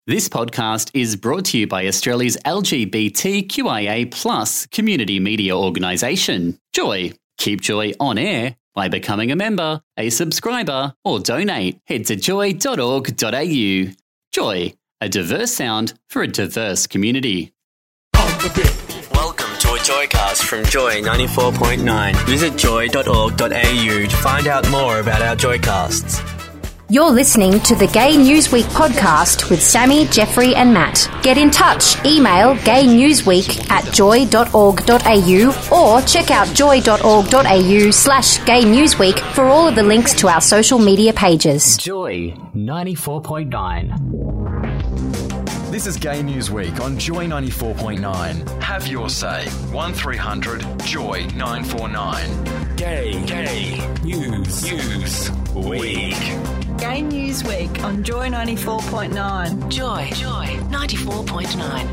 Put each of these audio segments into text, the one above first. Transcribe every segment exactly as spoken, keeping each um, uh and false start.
This podcast is brought to you by Australia's L G B T Q I A plus community media organisation, Joy. Keep Joy on air by becoming a member, a subscriber, or donate. Head to joy dot org dot a u. Joy, a diverse sound for a diverse community. Welcome to a Joycast from Joy ninety-four point nine. Visit joy dot org dot a u to find out more about our Joycasts. You're listening to the Gay Newsweek podcast with Sammy, Jeffrey and Matt. Get in touch. Email gaynewsweek at joy dot org dot a u or check out joy dot org dot a u slash gaynewsweek for all of the links to our social media pages. Joy ninety-four point nine. This is Gay Newsweek on Joy ninety-four point nine. Have your say. one three hundred joy nine four nine. Gay, gay, news, news, week. Gay Newsweek on Joy ninety-four point nine. Joy, Joy ninety-four point nine.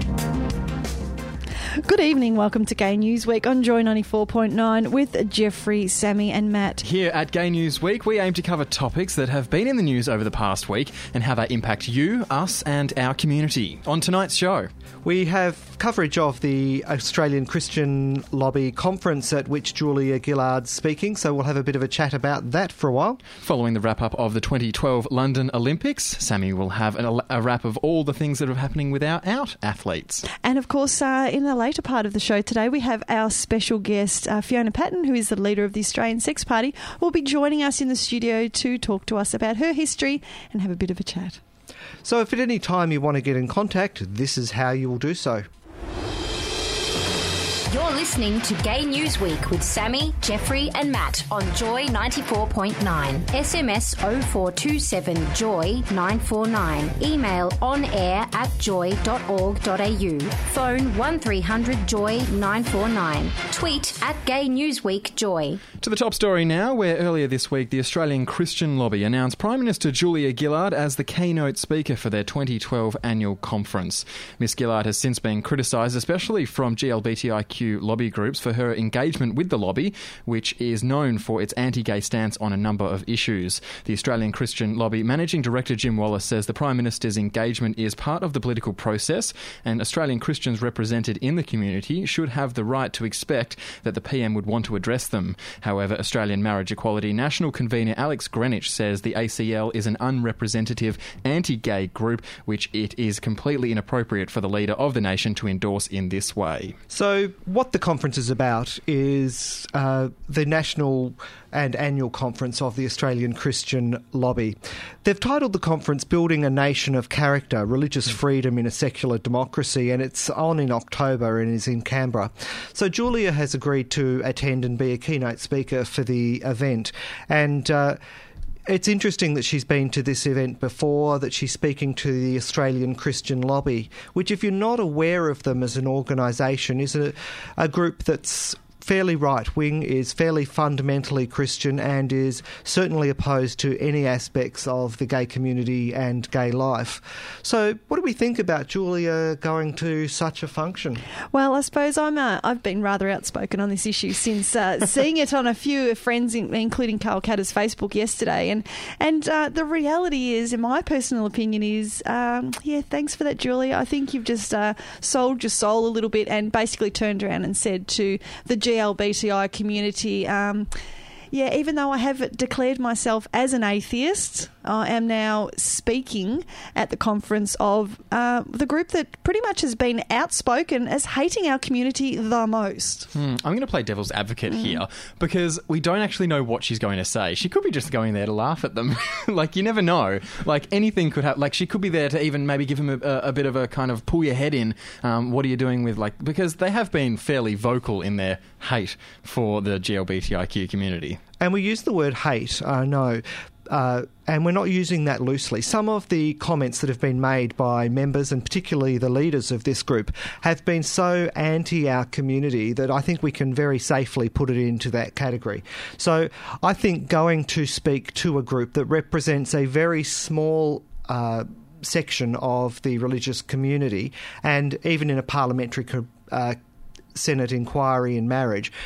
Good evening, welcome to Gay Newsweek on Joy ninety-four point nine with Jeffrey, Sammy and Matt. Here at Gay Newsweek, we aim to cover topics that have been in the news over the past week and how they impact you, us and our community. On tonight's show, we have coverage of the Australian Christian Lobby conference at which Julia Gillard's speaking, so we'll have a bit of a chat about that for a while. Following the wrap-up of the twenty twelve London Olympics, Sammy will have a, a wrap of all the things that are happening with our out athletes. And of course, uh, in the later part of the show today, we have our special guest, uh, Fiona Patten, who is the leader of the Australian Sex Party, will be joining us in the studio to talk to us about her history and have a bit of a chat. So if at any time you want to get in contact, this is how you will do so. You're listening to Gay Newsweek with Sammy, Jeffrey and Matt on Joy ninety-four point nine. S M S oh four two seven joy nine four nine. Email on air at joy dot org dot a u. Phone one three hundred joy nine four nine. Tweet at Gay Newsweek Joy. To the top story now, where earlier this week the Australian Christian Lobby announced Prime Minister Julia Gillard as the keynote speaker for their twenty twelve annual conference. Miss Gillard has since been criticised, especially from G L B T I Q lobby groups, for her engagement with the lobby, which is known for its anti-gay stance on a number of issues. The Australian Christian Lobby Managing Director Jim Wallace says the Prime Minister's engagement is part of the political process and Australian Christians represented in the community should have the right to expect that the P M would want to address them. However, Australian Marriage Equality National Convener Alex Greenwich says the A C L is an unrepresentative anti-gay group, which it is completely inappropriate for the leader of the nation to endorse in this way. So what the conference is about is uh, the national and annual conference of the Australian Christian Lobby. They've titled the conference Building a Nation of Character, Religious Freedom in a Secular Democracy, and it's on in October and is in Canberra. So Julia has agreed to attend and be a keynote speaker for the event. And uh, it's interesting that she's been to this event before, that she's speaking to the Australian Christian Lobby, which, if you're not aware of them as an organisation, is a, a group that's fairly right-wing, is fairly fundamentally Christian and is certainly opposed to any aspects of the gay community and gay life. So what do we think about Julia going to such a function? Well, I suppose I'm uh, I've been rather outspoken on this issue since uh, seeing it on a few friends, in, including Carl Catter's Facebook yesterday. And and uh, the reality is, in my personal opinion, is, um, yeah, thanks for that, Julia. I think you've just uh, sold your soul a little bit and basically turned around and said to the G L B T I community, um, yeah, even though I have declared myself as an atheist, I am now speaking at the conference of uh, the group that pretty much has been outspoken as hating our community the most. Hmm. I'm going to play devil's advocate Mm. here because we don't actually know what she's going to say. She could be just going there to laugh at them. Like, you never know. Like, anything could happen. Like, she could be there to even maybe give him a, a, a bit of a kind of pull your head in. Um, what are you doing with, like, because they have been fairly vocal in their hate for the G L B T I Q community. And we use the word hate, I know, uh, and we're not using that loosely. Some of the comments that have been made by members, and particularly the leaders of this group, have been so anti our community that I think we can very safely put it into that category. So I think going to speak to a group that represents a very small uh, section of the religious community, and even in a parliamentary uh, Senate inquiry in marriage,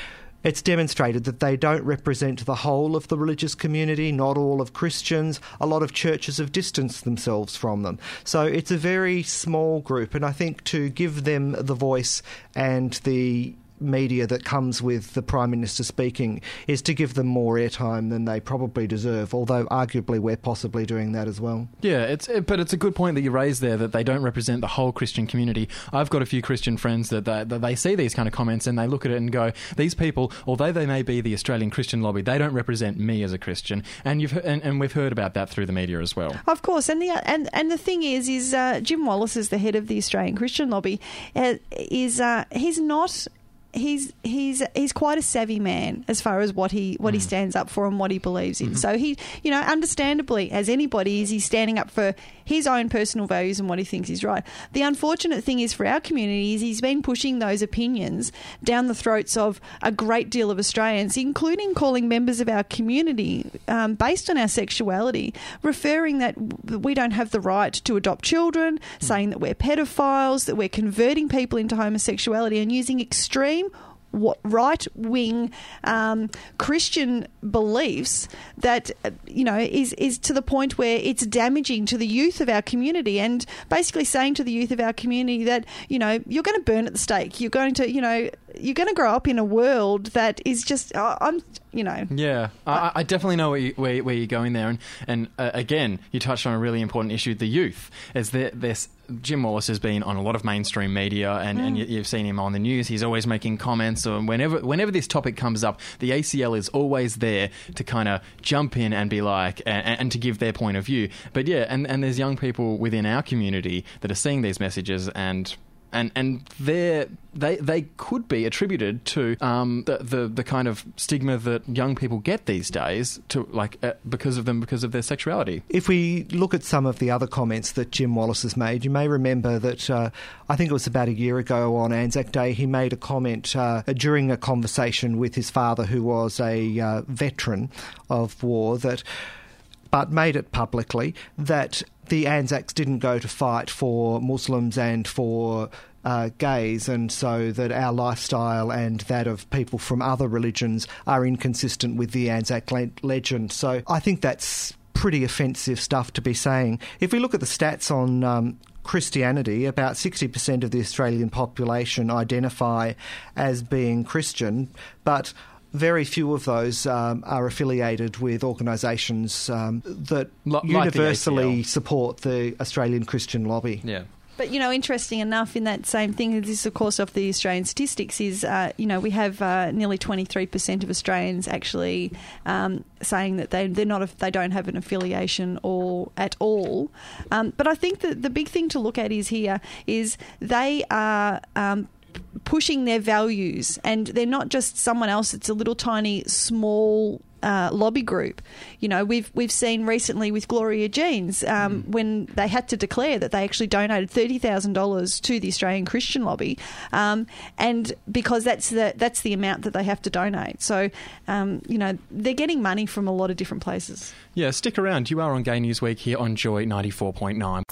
it's demonstrated that they don't represent the whole of the religious community, not all of Christians. A lot of churches have distanced themselves from them. So it's a very small group, and I think to give them the voice and the media that comes with the Prime Minister speaking is to give them more airtime than they probably deserve, although arguably we're possibly doing that as well. Yeah, it's it, but it's a good point that you raised there, that they don't represent the whole Christian community. I've got a few Christian friends that they, that they see these kind of comments and they look at it and go, these people, although they may be the Australian Christian lobby, they don't represent me as a Christian. And you've and, and we've heard about that through the media as well. Of course, and the and and the thing is, is uh, Jim Wallace is the head of the Australian Christian lobby. Uh, is uh, he's not. He's he's he's quite a savvy man as far as what he what mm. he stands up for and what he believes in. Mm-hmm. So he, you know, understandably, as anybody is, he's standing up for his own personal values and what he thinks is right. The unfortunate thing is for our community is he's been pushing those opinions down the throats of a great deal of Australians, including calling members of our community um, based on our sexuality, referring that we don't have the right to adopt children, mm. saying that we're pedophiles, that we're converting people into homosexuality, and using extreme what right-wing um, Christian beliefs that, you know, is, is to the point where it's damaging to the youth of our community, and basically saying to the youth of our community that, you know, you're going to burn at the stake. You're going to, you know, you're going to grow up in a world that is just, uh, I'm, you know. Yeah, I, I definitely know where, you, where, where you're going there. And, and uh, again, you touched on a really important issue, the youth. As there's Jim Wallace has been on a lot of mainstream media, and, mm. and you, you've seen him on the news. He's always making comments. So whenever whenever this topic comes up, the A C L is always there to kind of jump in and be like, and, and to give their point of view. But yeah, and, and there's young people within our community that are seeing these messages, and and and they they they could be attributed to um, the, the the kind of stigma that young people get these days, to like uh, because of them because of their sexuality. If we look at some of the other comments that Jim Wallace has made, you may remember that uh, I think it was about a year ago on Anzac Day, he made a comment uh, during a conversation with his father, who was a uh, veteran of war, that but made it publicly that the Anzacs didn't go to fight for Muslims and for uh, gays, and so that our lifestyle and that of people from other religions are inconsistent with the Anzac le- legend. So I think that's pretty offensive stuff to be saying. If we look at the stats on um, Christianity, about sixty percent of the Australian population identify as being Christian, but very few of those um, are affiliated with organisations um, that like universally support the Australian Christian lobby. Yeah. But, you know, interesting enough in that same thing, this, of course, of the Australian statistics is, uh, you know, we have uh, nearly twenty-three percent of Australians actually um, saying that they, they're not, a, they don't have an affiliation or at all. Um, but I think that the big thing to look at is here is they are Um, pushing their values, and they're not just someone else. It's a little tiny small uh, lobby group. You know, we've we've seen recently with Gloria Jeans um, mm. when they had to declare that they actually donated thirty thousand dollars to the Australian Christian lobby, um, and because that's the that's the amount that they have to donate. So, um, you know, they're getting money from a lot of different places. Yeah, stick around. You are on Gay News Week here on Joy ninety-four point nine.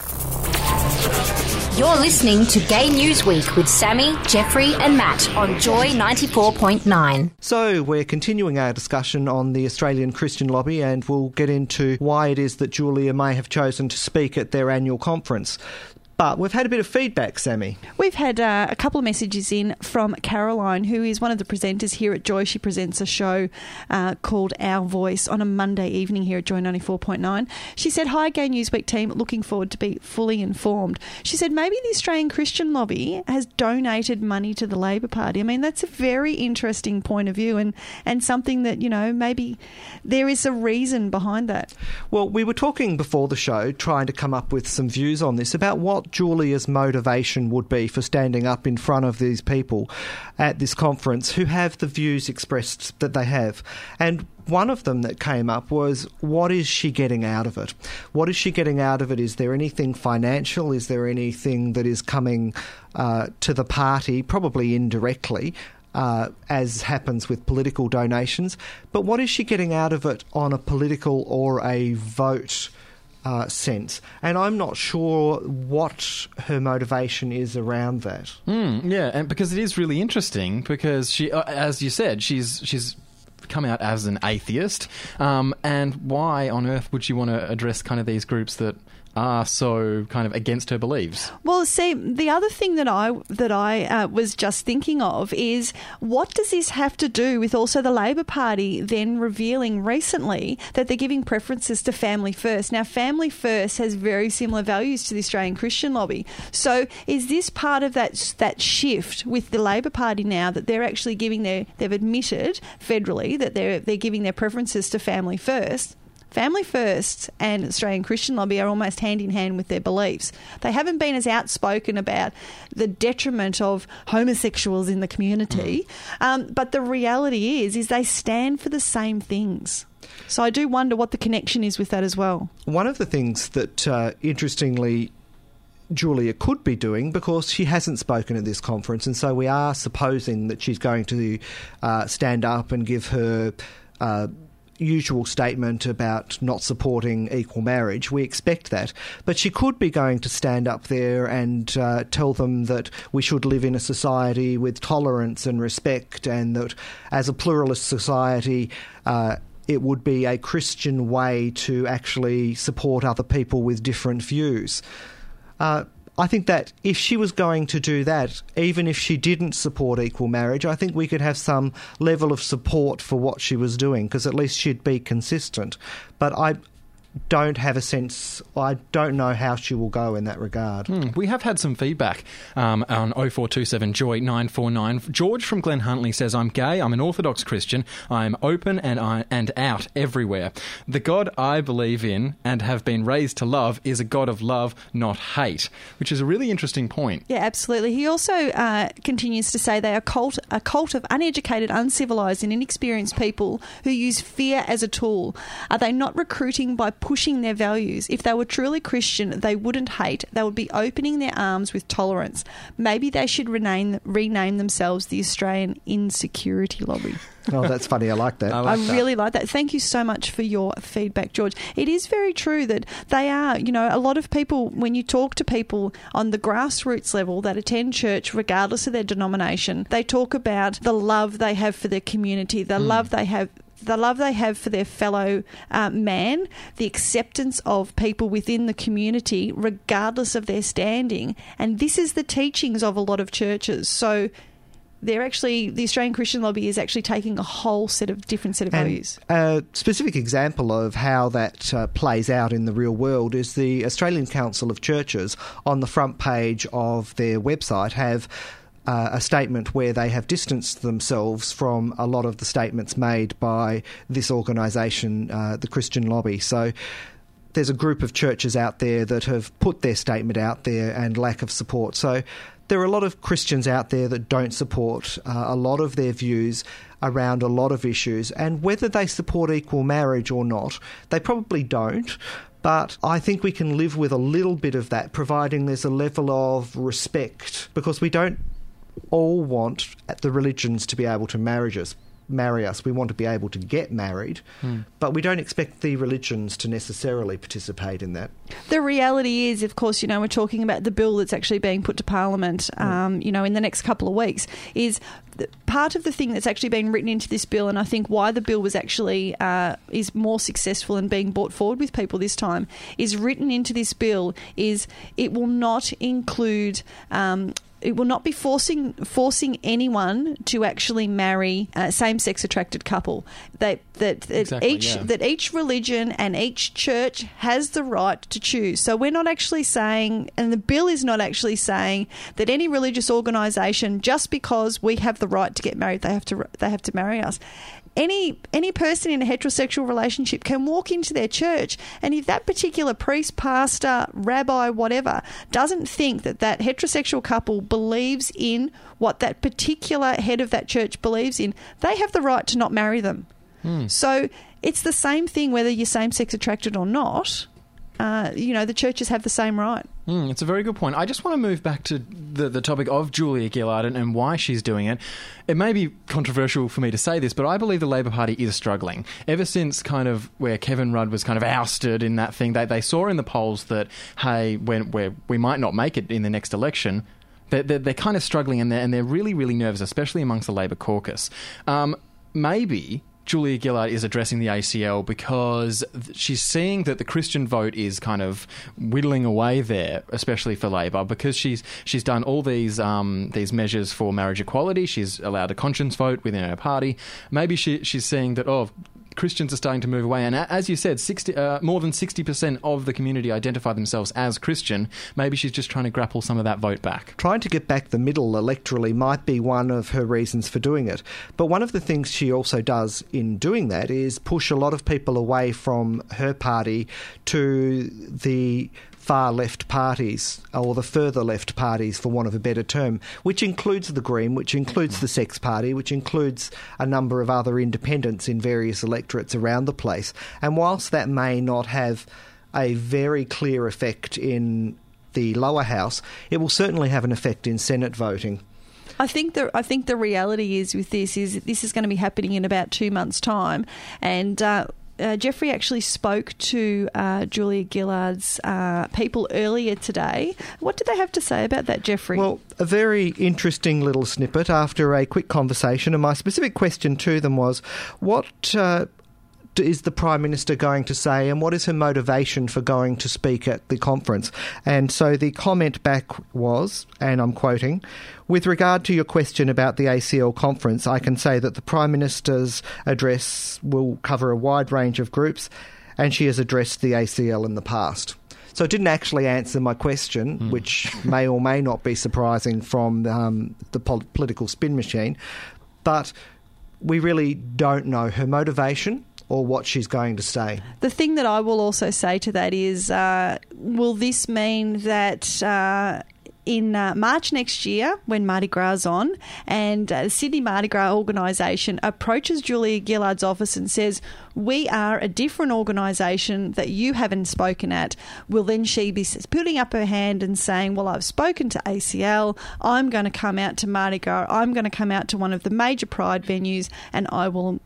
You're listening to Gay News Week with Sammy, Jeffrey and Matt on Joy ninety-four point nine. So we're continuing our discussion on the Australian Christian lobby, and we'll get into why it is that Julia may have chosen to speak at their annual conference. But we've had a bit of feedback, Sammy. We've had uh, a couple of messages in from Caroline, who is one of the presenters here at Joy. She presents a show uh, called Our Voice on a Monday evening here at Joy ninety-four point nine. She said, "Hi, Gay Newsweek team, looking forward to be fully informed." She said, maybe the Australian Christian lobby has donated money to the Labor Party. I mean, that's a very interesting point of view, and, and something that, you know, maybe there is a reason behind that. Well, we were talking before the show, trying to come up with some views on this, about what Julia's motivation would be for standing up in front of these people at this conference who have the views expressed that they have. And one of them that came up was, what is she getting out of it? What is she getting out of it? Is there anything financial? Is there anything that is coming uh, to the party, probably indirectly, uh, as happens with political donations? But what is she getting out of it on a political or a vote uh, sense. And I'm not sure what her motivation is around that. Mm, yeah, and because it is really interesting because she, uh, as you said, she's she's come out as an atheist. Um, and why on earth would she want to address kind of these groups that are so kind of against her beliefs? Well, see, the other thing that I that I uh, was just thinking of is what does this have to do with also the Labor Party then revealing recently that they're giving preferences to Family First? Now, Family First has very similar values to the Australian Christian Lobby. So is this part of that that shift with the Labor Party now that they're actually giving their, they've admitted federally that they're they're giving their preferences to Family First? Family First and Australian Christian Lobby are almost hand in hand with their beliefs. They haven't been as outspoken about the detriment of homosexuals in the community, mm. um, but the reality is, is they stand for the same things. So I do wonder what the connection is with that as well. One of the things that, uh, interestingly, Julia could be doing, because she hasn't spoken at this conference, and so we are supposing that she's going to uh, stand up and give her Uh, usual statement about not supporting equal marriage. We expect that. But she could be going to stand up there and uh, tell them that we should live in a society with tolerance and respect, and that as a pluralist society, uh, it would be a Christian way to actually support other people with different views. Uh, I think that if she was going to do that, even if she didn't support equal marriage, I think we could have some level of support for what she was doing, because at least she'd be consistent. But I don't have a sense, I don't know how she will go in that regard. Mm, we have had some feedback um, on oh four two seven Joy nine four nine. George from Glen Huntly says, I'm gay, I'm an Orthodox Christian, I'm open and, I, and out everywhere. The God I believe in and have been raised to love is a God of love, not hate, which is a really interesting point. Yeah, absolutely. He also uh, continues to say they are cult, a cult of uneducated, uncivilised and inexperienced people who use fear as a tool. Are they not recruiting by pushing their values? If they were truly Christian, they wouldn't hate. They would be opening their arms with tolerance. Maybe they should rename, rename themselves the Australian Insecurity Lobby. Oh, that's funny. I like that. I, like I that. really like that. Thank you so much for your feedback, George. It is very true that they are, you know, a lot of people, when you talk to people on the grassroots level that attend church, regardless of their denomination, they talk about the love they have for their community, the mm. love they have the love they have for their fellow uh, man, the acceptance of people within the community, regardless of their standing. And this is the teachings of a lot of churches. So they're actually, the Australian Christian Lobby is actually taking a whole set of different set of and values. A specific example of how that uh, plays out in the real world is the Australian Council of Churches on the front page of their website have Uh, a statement where they have distanced themselves from a lot of the statements made by this organisation, uh, the Christian Lobby. So there's a group of churches out there that have put their statement out there and lack of support. So there are a lot of Christians out there that don't support uh, a lot of their views around a lot of issues. And whether they support equal marriage or not, they probably don't. But I think we can live with a little bit of that, providing there's a level of respect, because we don't all want the religions to be able to marry us. Marry us. We want to be able to get married, hmm. but we don't expect the religions to necessarily participate in that. The reality is, of course, you know, we're talking about the bill that's actually being put to Parliament, um, you know, in the next couple of weeks, is part of the thing that's actually been written into this bill, and I think why the bill was actually uh, is more successful in being brought forward with people this time, is written into this bill is it will not include um, it will not be forcing forcing anyone to actually marry a same-sex attracted couple. That that, that exactly, each yeah. that each religion and each church has the right to choose. So we're not actually saying, and the bill is not actually saying that any religious organisation, just because we have the right to get married, they have to they have to marry us. Any any person in a heterosexual relationship can walk into their church, and if that particular priest, pastor, rabbi, whatever, doesn't think that that heterosexual couple believes in what that particular head of that church believes in, they have the right to not marry them. Hmm. So it's the same thing whether you're same-sex attracted or not. uh, you know, the churches have the same right. Mm, it's a very good point. I just want to move back to the, the topic of Julia Gillard and, and why she's doing it. It may be controversial for me to say this, but I believe the Labor Party is struggling. Ever since kind of where Kevin Rudd was kind of ousted in that thing, they, they saw in the polls that, hey, when, where we might not make it in the next election, they're, they're, they're kind of struggling and they're, and they're really, really nervous, especially amongst the Labor caucus. Um, maybe Julia Gillard is addressing the A C L because she's seeing that the Christian vote is kind of whittling away there, especially for Labor, because she's she's done all these um, these measures for marriage equality. She's allowed a conscience vote within her party. Maybe she she's seeing that, oh, Christians are starting to move away. And as you said, sixty, uh, more than sixty percent of the community identify themselves as Christian. Maybe she's just trying to grapple some of that vote back. Trying to get back the middle electorally might be one of her reasons for doing it. But one of the things she also does in doing that is push a lot of people away from her party to the far left parties, or the further left parties, for want of a better term, which includes the Green, which includes the Sex Party, which includes a number of other independents in various electorates around the place. And whilst that may not have a very clear effect in the lower house, it will certainly have an effect in Senate voting. I think the I think the reality is with this is that this is going to be happening in about two months' time, and uh, Uh, Jeffrey actually spoke to uh, Julia Gillard's uh, people earlier today. What did they have to say about that, Jeffrey? Well, a very interesting little snippet after a quick conversation, and my specific question to them was, what uh, is the Prime Minister going to say, and what is her motivation for going to speak at the conference? And so the comment back was, and I'm quoting, "With regard to your question about the A C L conference, I can say that the Prime Minister's address will cover a wide range of groups, and she has addressed the A C L in the past." So it didn't actually answer my question, mm. which may or may not be surprising from um, the pol- political spin machine, but we really don't know her motivation or what she's going to say. The thing that I will also say to that is, uh, will this mean that uh, in uh, March next year, when Mardi Gras is on, and uh, the Sydney Mardi Gras organisation approaches Julia Gillard's office and says, we are a different organisation that you haven't spoken at, will then she be putting up her hand and saying, well, I've spoken to A C L, I'm going to come out to Mardi Gras, I'm going to come out to one of the major Pride venues, and I will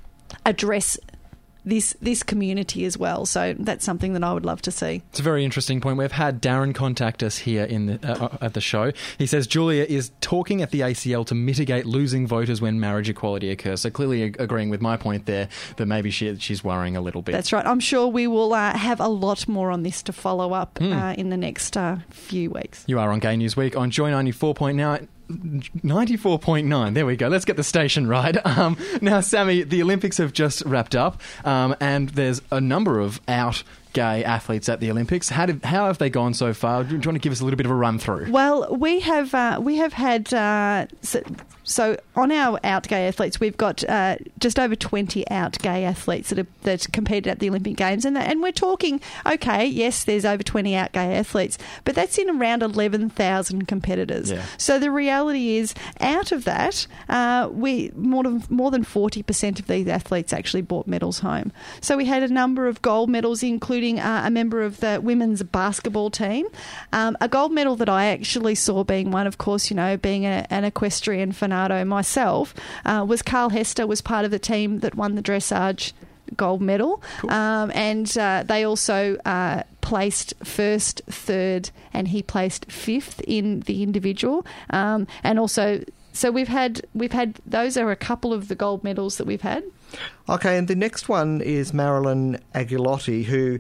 address this this community as well. So that's something that I would love to see. It's a very interesting point. We've had Darren contact us here in the, uh, at the show. He says Julia is talking at the A C L to mitigate losing voters when marriage equality occurs. So clearly ag- agreeing with my point there, that maybe she, she's worrying a little bit. That's right. I'm sure we will uh, have a lot more on this to follow up mm. uh, in the next uh, few weeks. You are on Gay News Week on Joy ninety-four point nine. ninety-four point nine. There we go. Let's get the station right. Um, now, Sammy, the Olympics have just wrapped up, um, and there's a number of out gay athletes at the Olympics. How did how have they gone so far? Do you want to give us a little bit of a run through? Well, we have uh, we have had uh, so, so on our out gay athletes, we've got uh, just over twenty out gay athletes that have, that competed at the Olympic Games, and and we're talking, okay, yes, there's over twenty out gay athletes, but that's in around eleven thousand competitors. Yeah. So the reality is, out of that, uh, we more than more than forty percent of these athletes actually brought medals home. So we had a number of gold medals, including Uh, a member of the women's basketball team. Um, a gold medal that I actually saw being one, of course, you know, being a, an equestrian fanado myself, uh, was Carl Hester was part of the team that won the dressage gold medal. Cool. Um, and uh, they also uh, placed first, third, and he placed fifth in the individual. Um, and also, so we've had we've had those are a couple of the gold medals that we've had. Okay, and the next one is Marilyn Aguilotti, who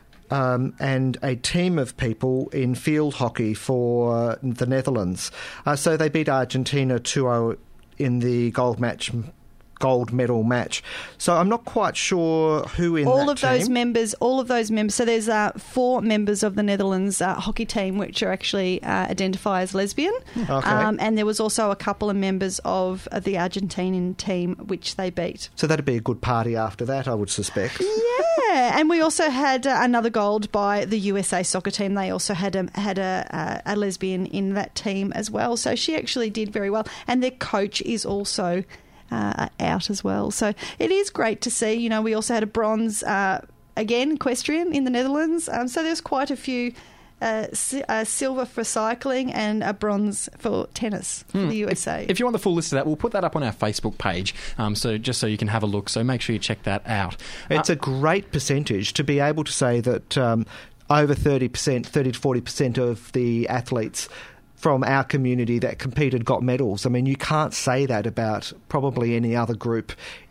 um, and a team of people in field hockey for the Netherlands. Uh, so they beat Argentina two oh in the gold match. gold medal match. So I'm not quite sure who in all that of those team. members, all of those members. So there's uh, four members of the Netherlands uh, hockey team which are actually uh, identify as lesbian. Okay. Um, and there was also a couple of members of uh, the Argentinian team which they beat. So that'd be a good party after that, I would suspect. Yeah, and we also had uh, another gold by the U S A soccer team. They also had a, had a, a, a lesbian in that team as well. So she actually did very well. And their coach is also Uh, out as well. So it is great to see. You know, we also had a bronze uh, again, equestrian in the Netherlands. Um, so there's quite a few. Uh, si- uh, silver for cycling and a bronze for tennis for Hmm. the U S A. If, if you want the full list of that, we'll put that up on our Facebook page, um, so just so you can have a look. So make sure you check that out. It's Uh, a great percentage to be able to say that um, over thirty percent, thirty to forty percent of the athletes from our community that competed got medals. I mean, you can't say that about probably any other group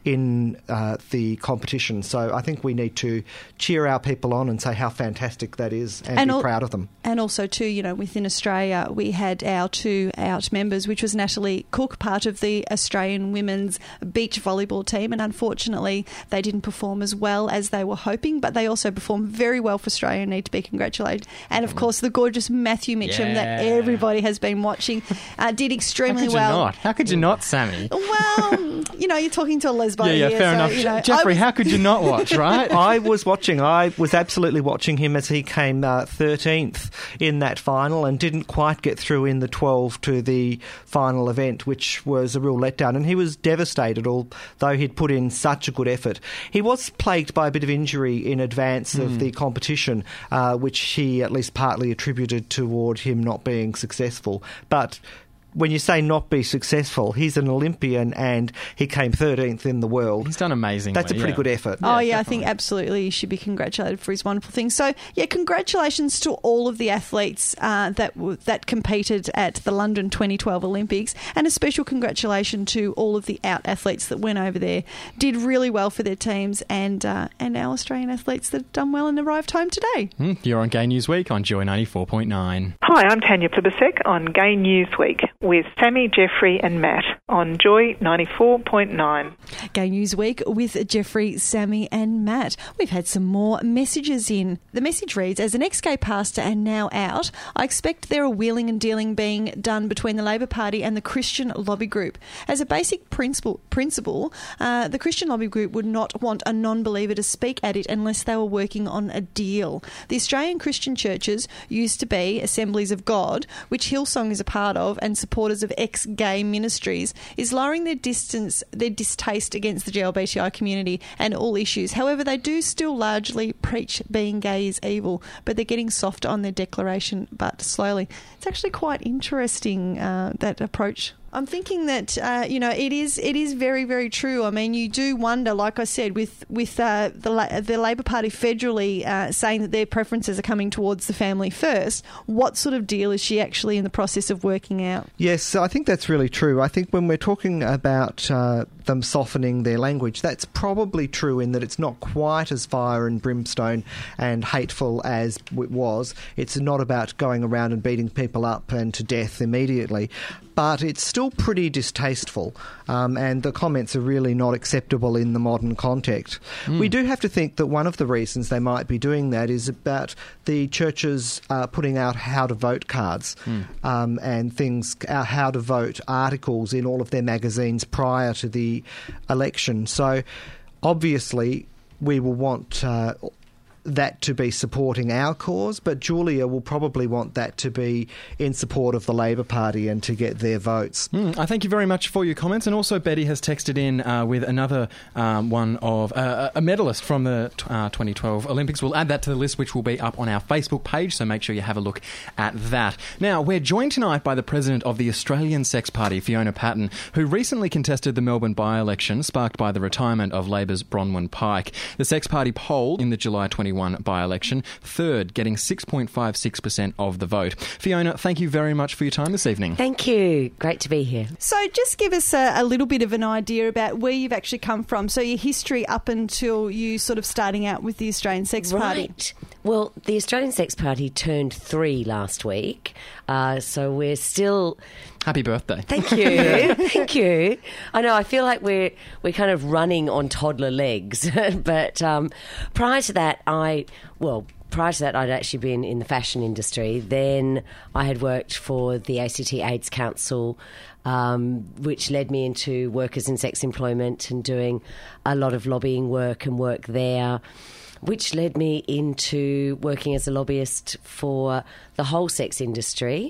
in uh, the competition. So I think we need to cheer our people on and say how fantastic that is and, And be al- proud of them. And also, too, you know, within Australia, we had our two out members, which was Natalie Cook, part of the Australian women's beach volleyball team. And unfortunately, they didn't perform as well as they were hoping, but they also performed very well for Australia and need to be congratulated. And, of course, the gorgeous Matthew Mitchum that Yeah. everybody has been watching uh, did How extremely could you well. not? How could you not, Sammy? Well, you know, you're talking to a lesbian Yeah, yeah, here, fair so, enough. you know, Jeffrey, I- how could you not watch, right? I was watching. I was absolutely watching him as he came uh, thirteenth in that final and didn't quite get through in the twelve to the final event, which was a real letdown. And he was devastated, although he'd put in such a good effort. He was plagued by a bit of injury in advance of the competition, uh, which he at least partly attributed toward him not being successful. But when you say not be successful, he's an Olympian and he came thirteenth in the world. He's done amazingly. That's a pretty yeah. good effort. Oh, Yeah, yeah, I think absolutely he should be congratulated for his wonderful things. So, yeah, congratulations to all of the athletes uh, that w- that competed at the London twenty twelve Olympics, and a special congratulations to all of the out athletes that went over there, did really well for their teams, and uh, and our Australian athletes that have done well and arrived home today. Mm, You're on Gay News Week on Joy ninety-four point nine. Hi, I'm Tanya Plibisek on Gay News Week with Sammy, Jeffrey and Matt on Joy ninety-four point nine. Gay News Week with Jeffrey, Sammy and Matt. We've had some more messages in. The message reads, as an ex-gay pastor and now out, I expect there are wheeling and dealing being done between the Labor Party and the Christian Lobby Group. As a basic principle, principle uh, the Christian Lobby Group would not want a non-believer to speak at it unless they were working on a deal. The Australian Christian churches used to be Assemblies of God, which Hillsong is a part of, and supporters of ex-gay ministries, is lowering their distance, their distaste against the G L B T I community and all issues. However, they do still largely preach being gay is evil, but they're getting softer on their declaration, but slowly. It's actually quite interesting, uh, that approach. I'm thinking that uh, you know it is it is very, very true. I mean, you do wonder, like I said, with with uh, the La- the Labor Party federally uh, saying that their preferences are coming towards the family first. What sort of deal is she actually in the process of working out? Yes, I think that's really true. I think when we're talking about uh, them softening their language, that's probably true in that it's not quite as fire and brimstone and hateful as it was. It's not about going around and beating people up and to death immediately, but it's still pretty distasteful, um, and the comments are really not acceptable in the modern context. Mm. We do have to think that one of the reasons they might be doing that is about the churches uh, putting out how to vote cards mm. um, and things, uh, how to vote articles in all of their magazines prior to the election. So obviously we will want Uh, that to be supporting our cause, but Julia will probably want that to be in support of the Labor Party and to get their votes. Mm, I thank you very much for your comments, and also Betty has texted in uh, with another um, one of uh, a medalist from the uh, twenty twelve Olympics. We'll add that to the list, which will be up on our Facebook page, so make sure you have a look at that. Now, we're joined tonight by the president of the Australian Sex Party, Fiona Patten, who recently contested the Melbourne by-election, sparked by the retirement of Labor's Bronwyn Pike. The Sex Party polled in the July twenty-one by-election, third, getting six point five six percent of the vote. Fiona, thank you very much for your time this evening. Thank you. Great to be here. So just give us a, a little bit of an idea about where you've actually come from. So your history up until you sort of starting out with the Australian Sex Party. Right. Well, the Australian Sex Party turned three last week, uh, so we're still... Happy birthday. Thank you. Thank you. I know, I feel like we're we're kind of running on toddler legs. But um, prior to that, I... Well... Prior to that, I'd actually been in the fashion industry. Then I had worked for the A C T AIDS Council, um, which led me into workers in sex employment and doing a lot of lobbying work and work there, which led me into working as a lobbyist for the whole sex industry,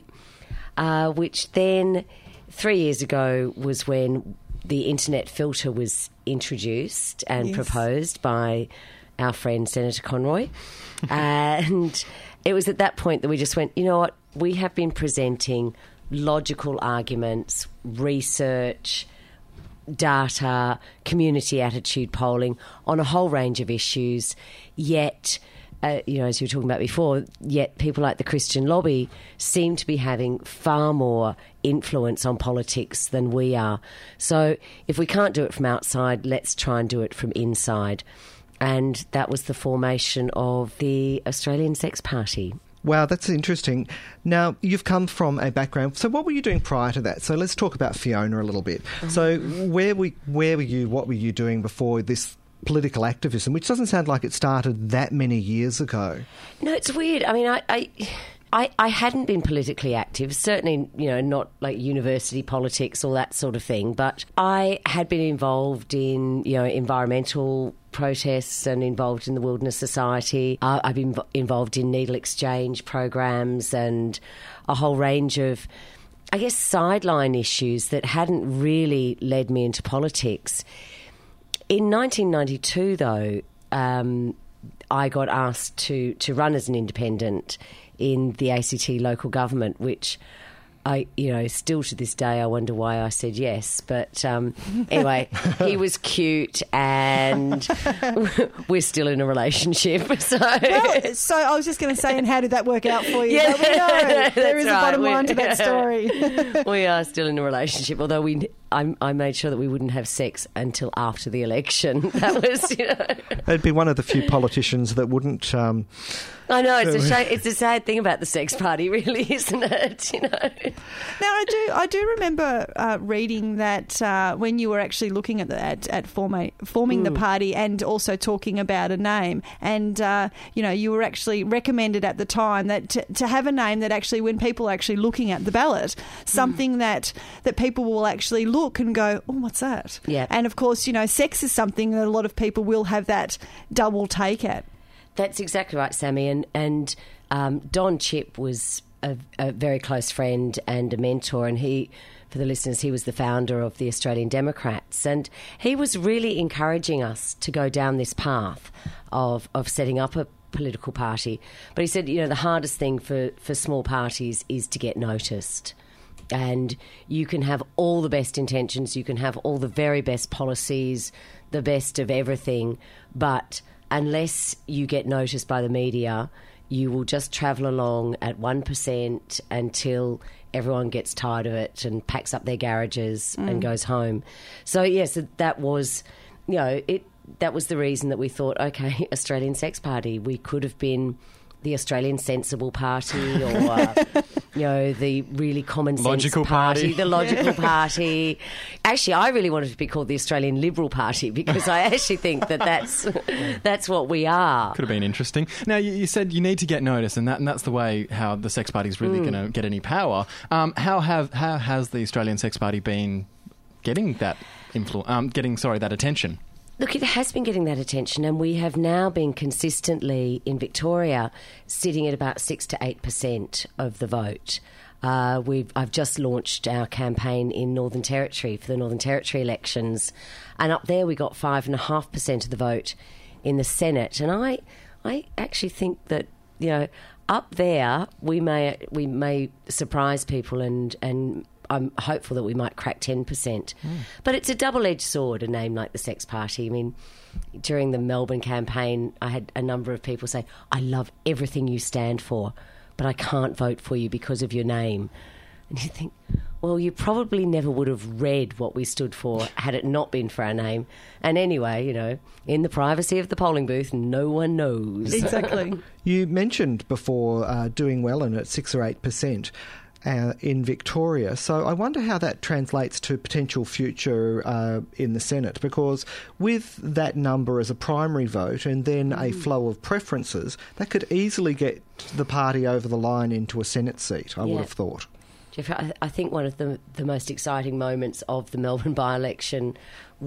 uh, which then three years ago was when the internet filter was introduced and Yes. proposed by our friend Senator Conroy. And it was at that point that we just went, you know what, we have been presenting logical arguments, research, data, community attitude polling on a whole range of issues, yet... Uh, you know, as you were talking about before, yet people like the Christian lobby seem to be having far more influence on politics than we are. So if we can't do it from outside, let's try and do it from inside. And that was the formation of the Australian Sex Party. Wow, that's interesting. Now, you've come from a background... So what were you doing prior to that? So let's talk about Fiona a little bit. Mm-hmm. So where were, where were you, what were you doing before this political activism, which doesn't sound like it started that many years ago? No, it's weird. I mean, I, I, I, I hadn't been politically active, certainly, you know, not like university politics, all that sort of thing, but I had been involved in, you know, environmental protests and involved in the Wilderness Society. Uh, I've been involved in needle exchange programs and a whole range of, I guess, sideline issues that hadn't really led me into politics. In nineteen ninety-two, though, um, I got asked to, to run as an independent in the A C T local government, which I, you know, still to this day, I wonder why I said yes. But um, anyway, he was cute and we're still in a relationship. So, well, so I was just going to say, and how did that work out for you? Yeah, but we know there is right. a bottom We're, line to that story. We are still in a relationship, although we... I, I made sure that we wouldn't have sex until after the election. That was, you know... It'd be one of the few politicians that wouldn't... Um, I know, it's a shame, it's a sad thing about the sex party, really, isn't it? You know. Now, I do I do remember uh, reading that uh, when you were actually looking at the, at, at forma- forming mm. the party and also talking about a name, and uh, you know, you were actually recommended at the time that to, to have a name that actually, when people are actually looking at the ballot, something mm. that that people will actually look and go, oh, what's that? Yeah. And of course, you know, sex is something that a lot of people will have that double take at. That's exactly right, Sammy. And, and um, Don Chipp was a, a very close friend and a mentor, and he, for the listeners, he was the founder of the Australian Democrats, and he was really encouraging us to go down this path of, of setting up a political party. But he said, you know, the hardest thing for, for small parties is to get noticed. And you can have all the best intentions, you can have all the very best policies, the best of everything, but unless you get noticed by the media, you will just travel along at one percent until everyone gets tired of it and packs up their garages mm. and goes home. So, yes, that was, you know, it. that was the reason that we thought, OK, Australian Sex Party, we could have been the Australian Sensible Party or, uh, you know, the really common sense logical party, party. the logical party. Actually, I really wanted to be called the Australian Liberal Party because I actually think that that's, that's what we are. Could have been interesting. Now, you, you said you need to get noticed, and that and that's the way how the Sex Party is really mm. going to get any power. Um, how have how has the Australian Sex Party been getting that influ- um, getting sorry that attention? Look, it has been getting that attention, and we have now been consistently in Victoria sitting at about six to eight percent of the vote. Uh, we've I've just launched our campaign in Northern Territory for the Northern Territory elections, and up there we got five and a half percent of the vote in the Senate. And I I actually think that, you know, up there we may we may surprise people and and. I'm hopeful that we might crack ten percent. Mm. But it's a double-edged sword, a name like the Sex Party. I mean, during the Melbourne campaign, I had a number of people say, I love everything you stand for, but I can't vote for you because of your name. And you think, well, you probably never would have read what we stood for had it not been for our name. And anyway, you know, in the privacy of the polling booth, no one knows. Exactly. You mentioned before uh, doing well and at six or eight percent. Uh, in Victoria. So I wonder how that translates to potential future uh, in the Senate, because with that number as a primary vote and then mm. a flow of preferences, that could easily get the party over the line into a Senate seat, I yeah. would have thought. Jeff, I, I think one of the, the most exciting moments of the Melbourne by-election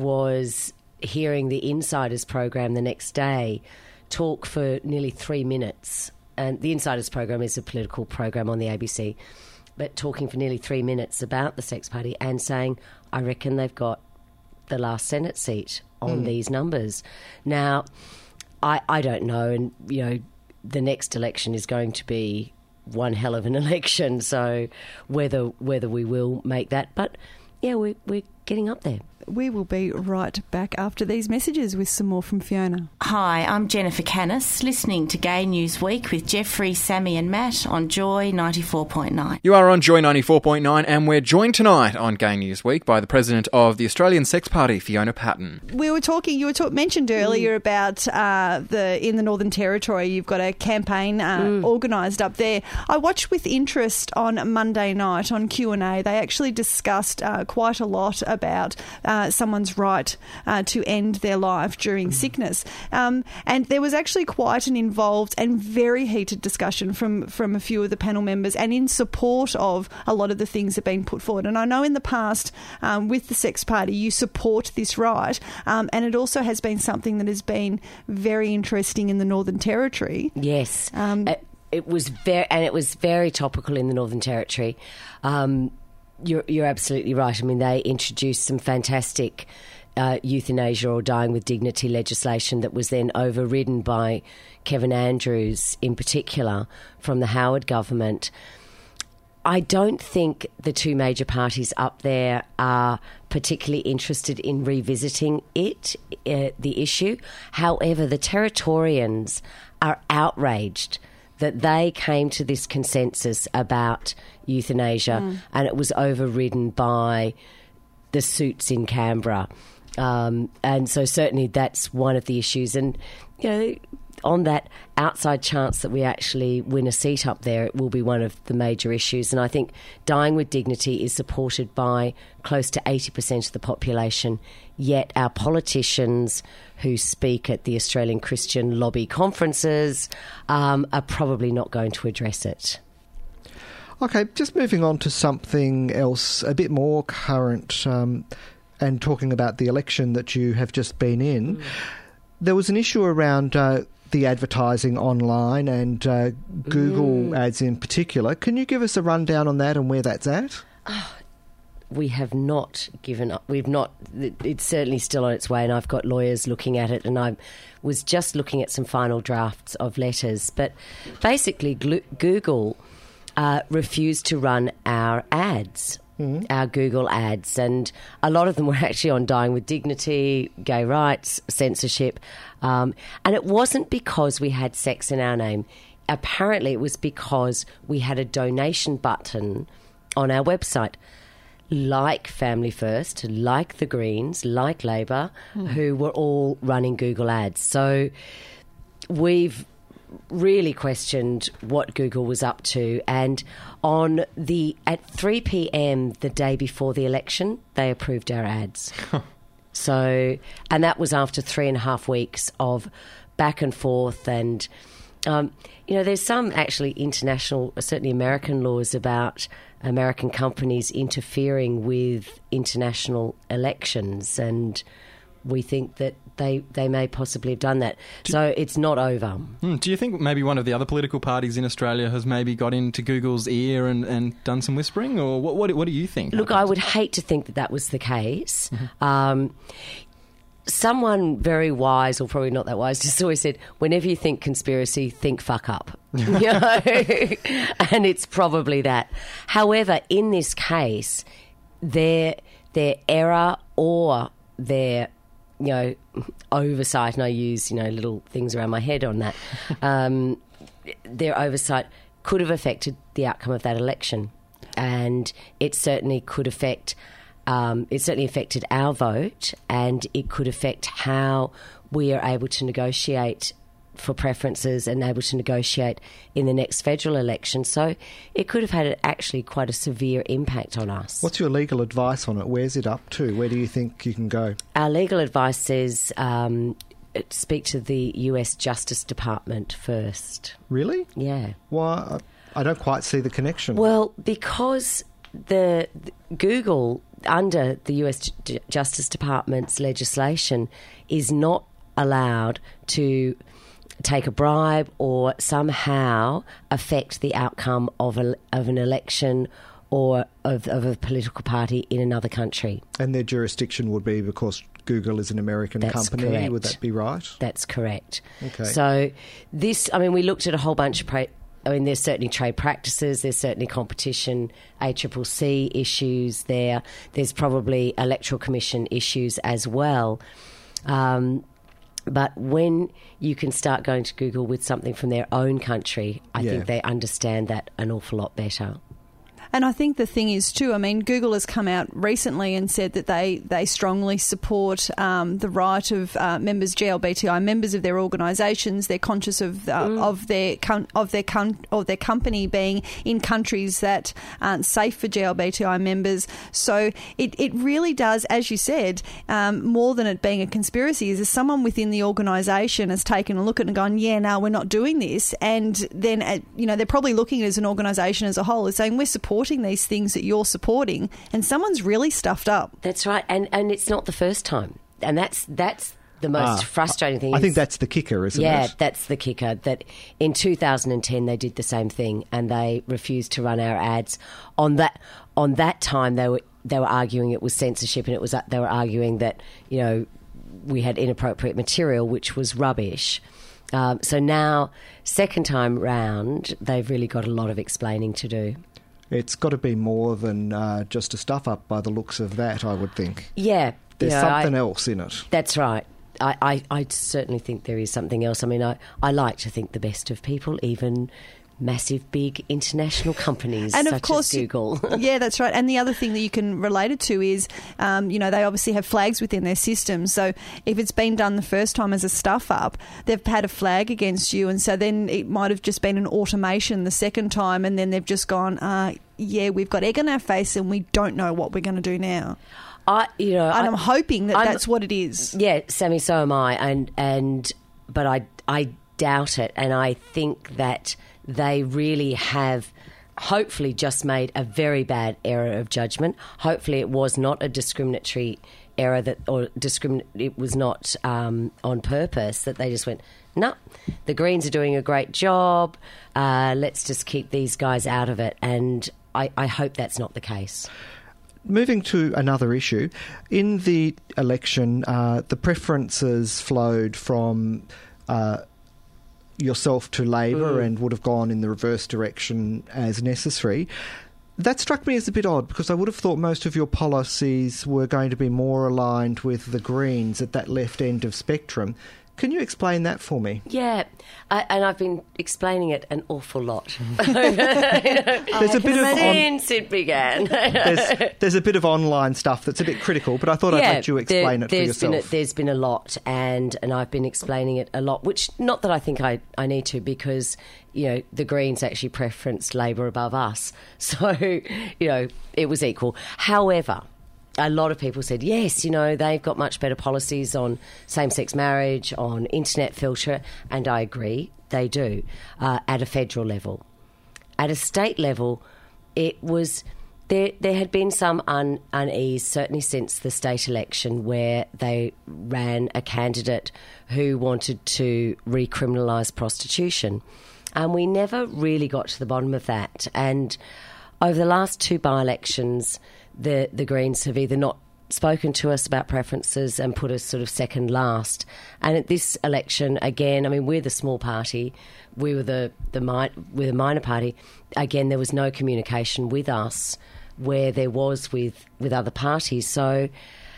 was hearing the Insiders program the next day talk for nearly three minutes. And the Insiders program is a political program on the A B C. But talking for nearly three minutes about the Sex Party and saying, I reckon they've got the last Senate seat on mm. these numbers. Now, I, I don't know. And, you know, the next election is going to be one hell of an election. So whether whether we will make that. But, yeah, we, we're getting up there. We will be right back after these messages with some more from Fiona. Hi, I'm Jennifer Canis, listening to Gay News Week with Jeffrey, Sammy and Matt on Joy ninety-four point nine. You are on Joy ninety-four point nine, and we're joined tonight on Gay News Week by the president of the Australian Sex Party, Fiona Patten. We were talking, you were talk, mentioned earlier mm. about uh, the in the Northern Territory, you've got a campaign uh, mm. organised up there. I watched with interest on Monday night on Q and A. They actually discussed uh, quite a lot about uh, someone's right uh, to end their life during mm. sickness. Um, and there was actually quite an involved and very heated discussion from, from a few of the panel members and in support of a lot of the things that have been put forward. And I know in the past um, with the Sex Party you support this right, um, and it also has been something that has been very interesting in the Northern Territory. Yes. Um, it, it was very, and it was very topical in the Northern Territory. Um You're, you're absolutely right. I mean, they introduced some fantastic uh, euthanasia or dying with dignity legislation that was then overridden by Kevin Andrews in particular from the Howard government. I don't think the two major parties up there are particularly interested in revisiting it, uh, the issue. However, the Territorians are outraged that they came to this consensus about euthanasia mm. and it was overridden by the suits in Canberra. Um, and so certainly that's one of the issues. And, you know, on that outside chance that we actually win a seat up there, it will be one of the major issues. And I think dying with dignity is supported by close to eighty percent of the population, yet our politicians who speak at the Australian Christian Lobby conferences um, are probably not going to address it. Okay, just moving on to something else a bit more current um, and talking about the election that you have just been in. Mm. There was an issue around uh, the advertising online and uh, Google mm. ads in particular. Can you give us a rundown on that and where that's at? Oh, we have not given up. We've not. It's certainly still on its way, and I've got lawyers looking at it, and I was just looking at some final drafts of letters. But basically, Google uh, refused to run our ads. Mm-hmm. Our Google ads, and a lot of them were actually on dying with dignity, gay rights, censorship, um, and it wasn't because we had sex in our name. Apparently it was because we had a donation button on our website, like Family First, like the Greens, like Labor, mm. who were all running Google ads. So we've really questioned what Google was up to, and on the at three p.m. the day before the election they approved our ads. So, and that was after three and a half weeks of back and forth, and um, you know, there's some actually international, certainly American laws about American companies interfering with international elections, and we think that they, they may possibly have done that. Do, so it's not over. Mm, do you think maybe one of the other political parties in Australia has maybe got into Google's ear and, and done some whispering? Or what, what, what do you think? Look, I would hate to think that that was the case. Mm-hmm. Um, someone very wise, or probably not that wise, just always said, whenever you think conspiracy, think fuck up. You know? And it's probably that. However, in this case, their their error or their you know, oversight, and I use, you know, little things around my head on that, um, their oversight could have affected the outcome of that election. And it certainly could affect, um, it certainly affected our vote, and it could affect how we are able to negotiate for preferences and able to negotiate in the next federal election. So it could have had actually quite a severe impact on us. What's your legal advice on it? Where's it up to? Where do you think you can go? Our legal advice says um, speak to the U S Justice Department first. Really? Yeah. Why? I don't quite see the connection. Well, because the, the Google, under the U S J- Justice Department's legislation, is not allowed to take a bribe or somehow affect the outcome of a, of an election or of, of a political party in another country. And their jurisdiction would be, of course, Google is an American That's company. correct. Would that be right? That's correct. Okay. So this, I mean, we looked at a whole bunch of... Pra- I mean, there's certainly trade practices, there's certainly competition, A C C C issues there. There's probably Electoral Commission issues as well. Um, but when you can start going to Google with something from their own country, I Yeah. think they understand that an awful lot better. And I think the thing is too, I mean, Google has come out recently and said that they, they strongly support um, the right of uh, members, G L B T I members of their organisations. They're conscious of uh, Mm. of their com- of their com- of their company being in countries that aren't safe for G L B T I members. So it, it really does, as you said, um, more than it being a conspiracy, is if someone within the organisation has taken a look at it and gone, yeah, no, we're not doing this, and then uh, you know they're probably looking at it as an organisation as a whole, is saying we're supporting these things that you're supporting, and someone's really stuffed up. That's right, and and it's not the first time, and that's that's the most Ah, frustrating thing. I is, think that's the kicker, isn't yeah, it? that's the kicker. That in two thousand ten they did the same thing, and they refused to run our ads. On that on that time, they were they were arguing it was censorship, and it was they were arguing that you know we had inappropriate material, which was rubbish. Um, so now, second time round, they've really got a lot of explaining to do. It's got to be more than uh, just a stuff up by the looks of that, I would think. Yeah. There's you know, something I, else in it. That's right. I, I, I certainly think there is something else. I mean, I, I like to think the best of people, even massive, big international companies And such of course, as Google. Yeah, that's right. And the other thing that you can relate it to is, um, you know, they obviously have flags within their system. So if it's been done the first time as a stuff up, they've had a flag against you, and so then it might have just been an automation the second time, and then they've just gone, uh, yeah, we've got egg on our face, and we don't know what we're going to do now. I, you know, And I, I'm hoping that I'm- that's what it is. Yeah, Sammy, so am I. And and but I I doubt it, and I think that they really have hopefully just made a very bad error of judgment. Hopefully, it was not a discriminatory error that, or discrimin. It was not um, on purpose. That they just went, no, the Greens are doing a great job. Uh, let's just keep these guys out of it. And I, I hope that's not the case. Moving to another issue, in the election, uh, the preferences flowed from uh, yourself to Labor Mm. and would have gone in the reverse direction as necessary. That struck me as a bit odd, because I would have thought most of your policies were going to be more aligned with the Greens at that left end of spectrum. Can you explain that for me? Yeah, I, and I've been explaining it an awful lot. There's a bit of on, Since it began. there's, there's a bit of online stuff that's a bit critical, but I thought I'd Yeah, let you explain there, it for there's yourself. Been a, there's been a lot, and, and I've been explaining it a lot, which not that I think I, I need to, because, you know, the Greens actually preferenced Labor above us. So, you know, it was equal. However, a lot of people said, yes, you know, they've got much better policies on same-sex marriage, on internet filter, and I agree, they do, uh, at a federal level. At a state level, it was... There, there had been some un, unease, certainly since the state election, where they ran a candidate who wanted to recriminalise prostitution. And we never really got to the bottom of that. And over the last two by-elections, the, the Greens have either not spoken to us about preferences and put us sort of second last. And at this election, again, I mean, we're the small party. We were the, the, mi- we're the minor party. Again, there was no communication with us where there was with, with other parties. So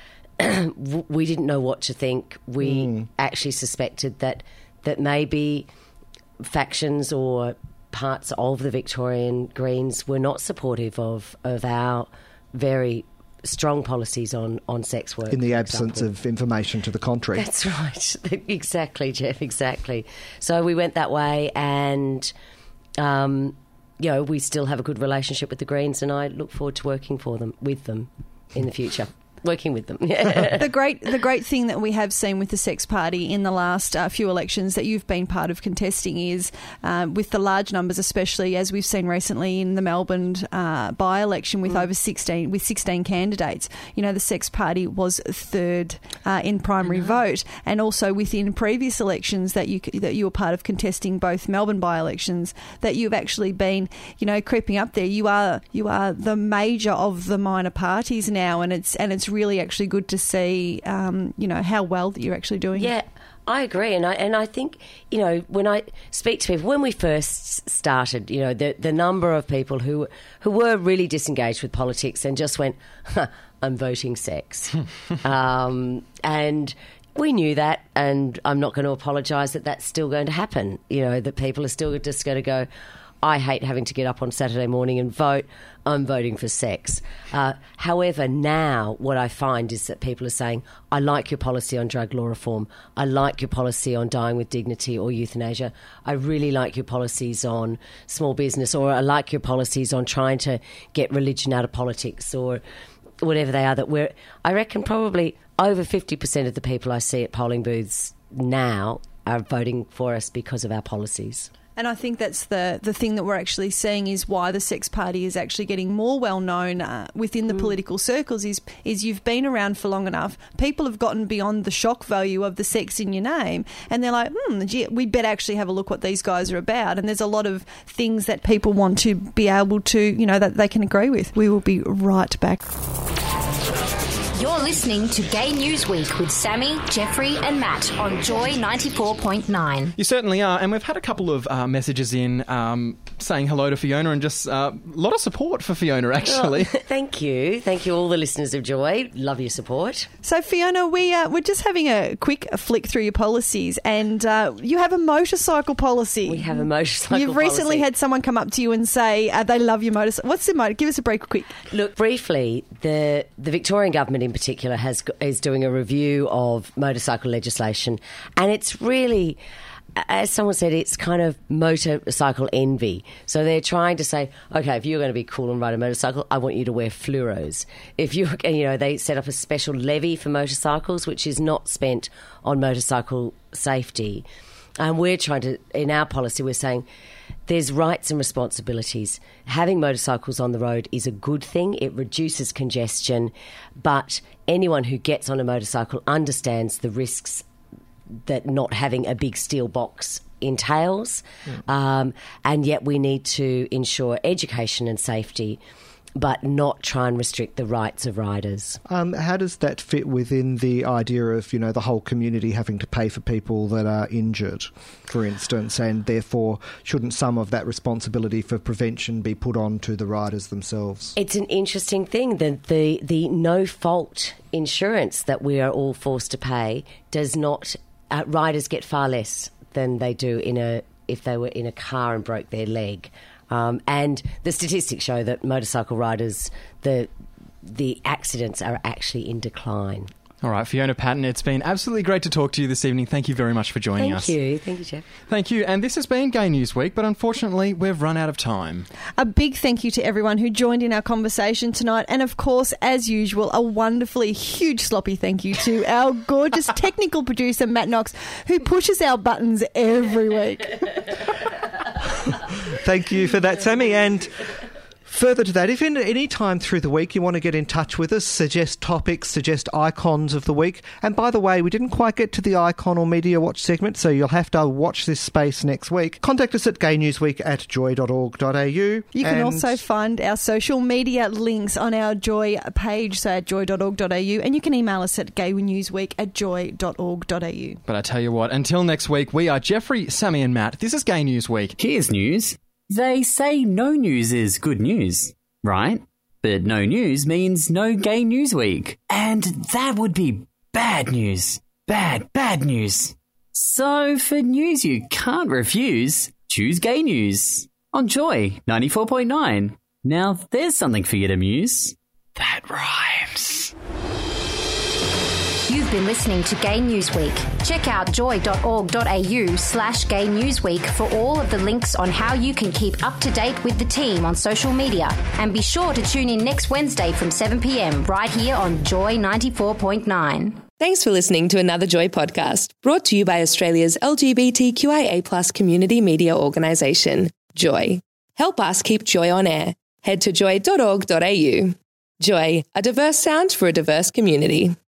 we didn't know what to think. We mm. actually suspected that that maybe factions or parts of the Victorian Greens were not supportive of, of our very strong policies on, on sex work. In the absence of information to the contrary. That's right. Exactly, Jeff, exactly. So we went that way, and, um, you know, we still have a good relationship with the Greens, and I look forward to working for them, with them in the future. Working with them. the great the great thing that we have seen with the Sex Party in the last uh, few elections that you've been part of contesting is, um, with the large numbers, especially as we've seen recently in the Melbourne uh, by-election with mm. over sixteen with sixteen candidates. You know, the Sex Party was third uh, in primary vote, and also within previous elections that you that you were part of contesting both Melbourne by-elections, that you've actually been, you know, creeping up there. You are you are the major of the minor parties now, and it's and it's it's really actually good to see, um, you know, how well that you're actually doing. Yeah, I agree. And I, and I think, you know, when I speak to people, when we first started, you know, the, the number of people who, who were really disengaged with politics and just went, huh, I'm voting sex. um, and we knew that, and I'm not going to apologise that that's still going to happen. You know, that people are still just going to go, I hate having to get up on Saturday morning and vote. I'm voting for sex. Uh, however, now what I find is that people are saying, I like your policy on drug law reform. I like your policy on dying with dignity or euthanasia. I really like your policies on small business, or I like your policies on trying to get religion out of politics, or whatever they are. That we're, I reckon probably over fifty percent of the people I see at polling booths now are voting for us because of our policies. And I think that's the, the thing that we're actually seeing is why the Sex Party is actually getting more well known uh, within the mm. political circles is is you've been around for long enough. People have gotten beyond the shock value of the sex in your name, and they're like, hmm, gee, we better actually have a look what these guys are about. And there's a lot of things that people want to be able to, you know, that they can agree with. We will be right back. You're listening to Gay News Week with Sammy, Jeffrey and Matt on Joy ninety-four point nine. You certainly are, and we've had a couple of uh, messages in um, saying hello to Fiona, and just uh, a lot of support for Fiona, actually. Oh, thank you. Thank you, all the listeners of Joy. Love your support. So, Fiona, we, uh, we're just having a quick flick through your policies, and uh, you have a motorcycle policy. We have a motorcycle You've policy. recently had someone come up to you and say uh, they love your motorcycle. What's the motor? Give us a break quick. Look, briefly, the, the Victorian government in particular has is doing a review of motorcycle legislation, and it's really, as someone said, it's kind of motorcycle envy. So they're trying to say, okay, if you're going to be cool and ride a motorcycle, I want you to wear fluoros. If you, you know, they set up a special levy for motorcycles, which is not spent on motorcycle safety. And we're trying to, in our policy, we're saying there's rights and responsibilities. Having motorcycles on the road is a good thing. It reduces congestion. But anyone who gets on a motorcycle understands the risks that not having a big steel box entails. Mm. Um, and yet we need to ensure education and safety, but not try and restrict the rights of riders. Um, how does that fit within the idea of, you know, the whole community having to pay for people that are injured, for instance, and therefore shouldn't some of that responsibility for prevention be put on to the riders themselves? It's an interesting thing that the, the no-fault insurance that we are all forced to pay does not... Uh, riders get far less than they do in a if they were in a car and broke their leg. Um, and the statistics show that motorcycle riders, the the accidents are actually in decline. All right, Fiona Patton, it's been absolutely great to talk to you this evening. Thank you very much for joining Thank us. Thank you. Thank you, Jeff. Thank you. And this has been Gay News Week, but unfortunately we've run out of time. A big thank you to everyone who joined in our conversation tonight. And of course, as usual, a wonderfully huge sloppy thank you to our gorgeous technical producer, Matt Knox, who pushes our buttons every week. Thank you for that, Sammy. And further to that, if in any time through the week you want to get in touch with us, suggest topics, suggest icons of the week. And by the way, we didn't quite get to the icon or media watch segment, so you'll have to watch this space next week. Contact us at gaynewsweek at joy dot org dot a u. You can also find our social media links on our Joy page, so at joy dot org dot a u, and you can email us at gaynewsweek at joy dot org dot a u. But I tell you what, until next week, we are Jeffrey, Sammy and Matt. This is Gay News Week. Here's news. They say no news is good news, right? But no news means no Gay News Week. And that would be bad news. Bad, bad news. So for news you can't refuse, choose Gay News on Joy ninety-four point nine. Now there's something for you to muse. That rhymes. You've been listening to Gay News Week. Check out joy dot org dot a u slash Gay News Week for all of the links on how you can keep up to date with the team on social media. And be sure to tune in next Wednesday from seven p.m. right here on Joy ninety-four point nine. Thanks for listening to another Joy podcast, brought to you by Australia's L G B T Q I A plus community media organisation, Joy. Help us keep Joy on air. Head to joy dot org dot a u. Joy, a diverse sound for a diverse community.